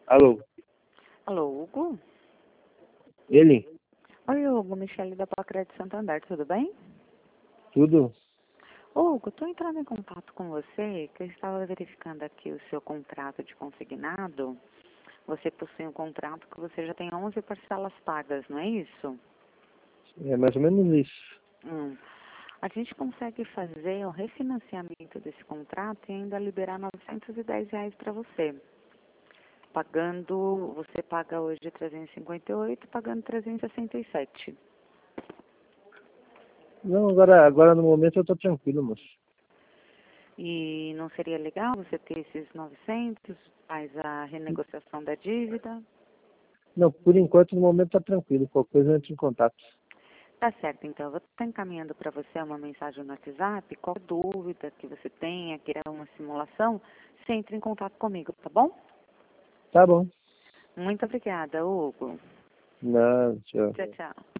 Alô, Alô, Hugo? ele? Oi, Hugo, Michele da Pacred Santander, tudo bem? Tudo? Hugo, estou entrando em contato com você, que eu estava verificando aqui o seu contrato de consignado. Você possui um contrato que você já tem 11 parcelas pagas, não é isso? É mais ou menos isso. A gente consegue fazer o refinanciamento desse contrato e ainda liberar R$ 910 para você. Você paga hoje 358, pagando 367. Não, agora no momento eu tô tranquilo, moço. E não seria legal você ter esses 900, faz a renegociação da dívida? Não, por enquanto no momento tá tranquilo. Qualquer coisa eu entro em contato. Tá certo, então. Eu vou estar encaminhando para você uma mensagem no WhatsApp. Qualquer dúvida que você tenha, queira uma simulação, você entra em contato comigo, tá bom? Tá bom. Muito obrigada, Hugo. Não, tchau. Tchau, tchau.